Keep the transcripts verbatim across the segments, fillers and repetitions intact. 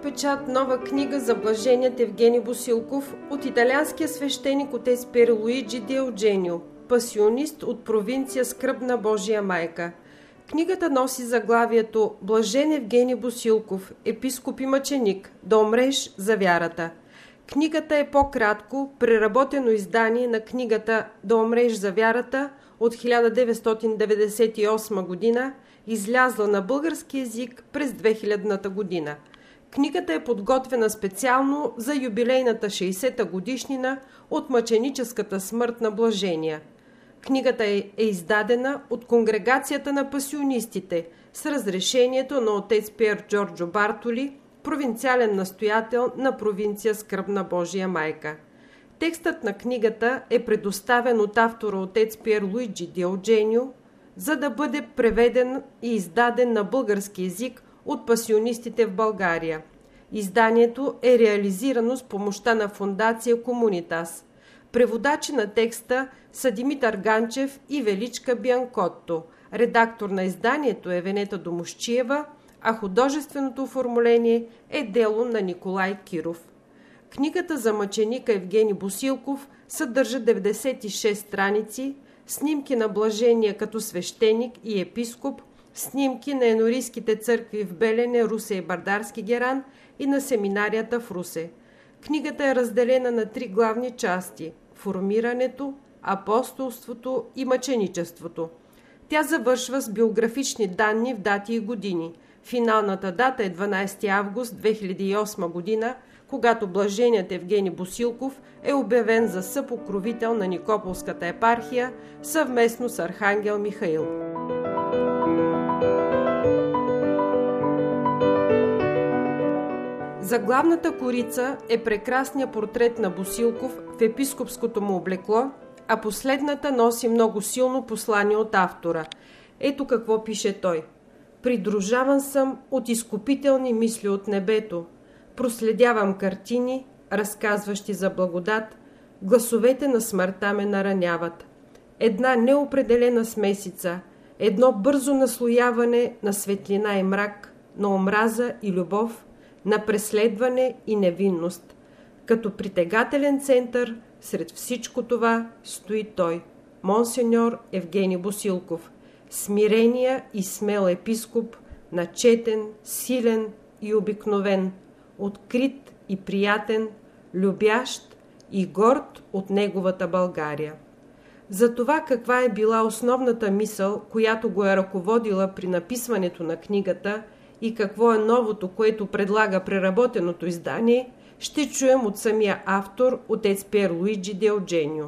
печат нова книга за блаженият Евгений Босилков от италианския свещеник отец Пьер Луиджи Ди Eugenio, пасионист от провинция Скръбна Божия майка. Книгата носи заглавието «Блажен Евгений Босилков, епископ и мъченик, да умреш за вярата». Книгата е по-кратко, преработено издание на книгата «Да умреш за вярата» от хиляда деветстотин деветдесет и осма година, излязла на български език през две хилядната година. Книгата е подготвена специално за юбилейната шейсета годишнина от мъченическата смърт на Блажения. Книгата е, е издадена от Конгрегацията на пасионистите с разрешението на отец Пьер Джорджо Бартоли, провинциален настоятел на провинция Скръбна Божия майка. Текстът на книгата е предоставен от автора отец Пьер Луиджи Ди Eugenio, за да бъде преведен и издаден на български език от пасионистите в България. Изданието е реализирано с помощта на фондация Комунитас. Преводачи на текста са Димитър Ганчев и Величка Бианкотто. Редактор на изданието е Венета Домусчиева, а художественото оформление е дело на Николай Киров. Книгата за мъченика Евгений Босилков съдържа деветдесет и шест страници, снимки на Блажения като свещеник и епископ, снимки на енорийските църкви в Белене, Русе и Бърдарски геран и на семинарията в Русе. Книгата е разделена на три главни части – формирането, апостолството и мъченичеството. Тя завършва с биографични данни в дати и години. Финалната дата е дванадесети август две хиляди и осма година, когато блаженият Евгений Босилков е обявен за съпокровител на Никополската епархия съвместно с архангел Михаил. Заглавната корица е прекрасният портрет на Босилков в епископското му облекло, а последната носи много силно послание от автора. Ето какво пише той. «Придружаван съм от изкупителни мисли от небето. Проследявам картини, разказващи за благодат, гласовете на смъртта ме нараняват. Една неопределена смесица, едно бързо наслояване на светлина и мрак, на омраза и любов, на преследване и невинност. Като притегателен център сред всичко това стои той, монсеньор Евгений Босилков, смирения и смел епископ, начетен, силен и обикновен, открит и приятен, любящ и горд от неговата България». За това каква е била основната мисъл, която го е ръководила при написването на книгата и какво е новото, което предлага преработеното издание, ще чуем от самия автор, отец Пьер Луиджи Ди Eugenio.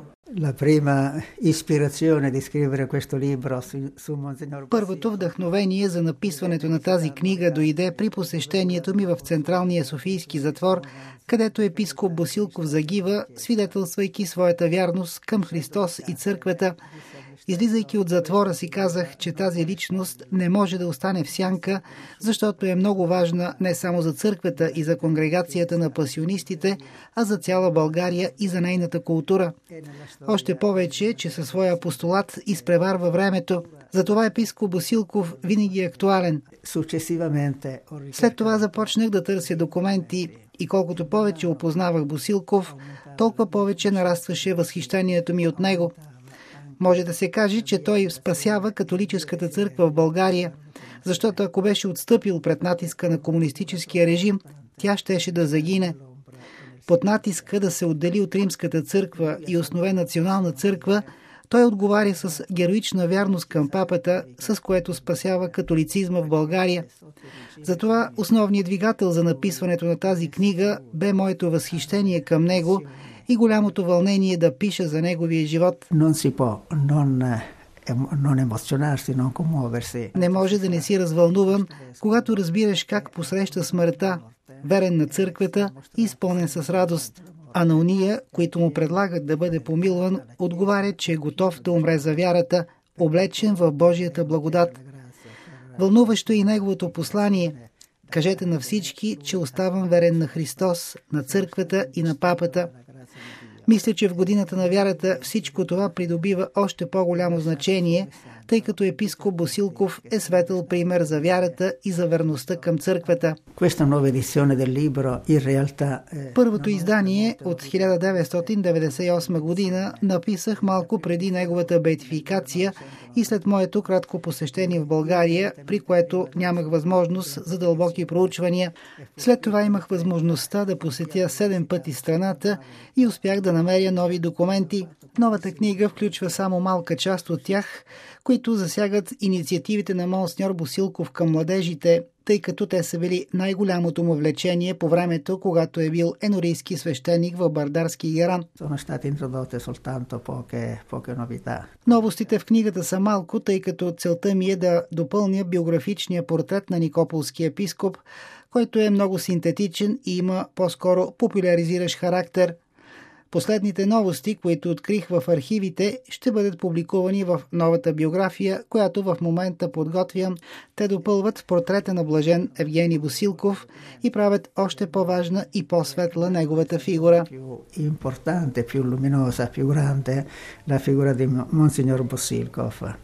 Първото вдъхновение за написването на тази книга дойде при посещението ми в Централния Софийски затвор, където епископ Босилков загива, свидетелствайки своята вярност към Христос и църквата. Излизайки от затвора си казах, че тази личност не може да остане в сянка, защото е много важна не само за църквата и за конгрегацията на пасионистите, а за цяла България и за нейната култура. Още повече, че със своя апостолат изпреварва времето. Затова епископ Босилков винаги е актуален. След това започнах да търся документи и колкото повече опознавах Босилков, толкова повече нарастваше възхищението ми от него. Може да се каже, че той спасява католическата църква в България, защото ако беше отстъпил пред натиска на комунистическия режим, тя щеше да загине. Под натиска да се отдели от римската църква и основе национална църква, той отговаря с героична вярност към папата, с което спасява католицизма в България. Затова основният двигател за написването на тази книга бе моето възхищение към него и голямото вълнение да пиша за неговия живот. Не може да не си развълнуван, когато разбираш как посреща смъртта, верен на църквата и изпълнен с радост. А на уния, които му предлагат да бъде помилван, отговаря, че е готов да умре за вярата, облечен в Божията благодат. Вълнуващо е и неговото послание. Кажете на всички, че оставам верен на Христос, на църквата и на папата. Мисля, че в годината на вярата всичко това придобива още по-голямо значение, тъй като епископ Босилков е светъл пример за вярата и за верността към църквата. Първото издание от хиляда деветстотин деветдесет и осма година написах малко преди неговата беатификация и след моето кратко посещение в България, при което нямах възможност за дълбоки проучвания. След това имах възможността да посетя седем пъти страната и успях да намеря нови документи. Новата книга включва само малка част от тях, които засягат инициативите на монсеньор Босилков към младежите, тъй като те са били най-голямото му влечение по времето, когато е бил енорийски свещеник в Бардарски Геран. Новостите в книгата са малко, тъй като целта ми е да допълня биографичния портрет на никополския епископ, който е много синтетичен и има по-скоро популяризиращ характер. Последните новости, които открих в архивите, ще бъдат публикувани в новата биография, която в момента подготвям. Те допълват портрета на блажен Евгений Босилков и правят още по-важна и по-светла неговата фигура. Importante, più luminosa, più grande la figura di Monsignor Bossilkov.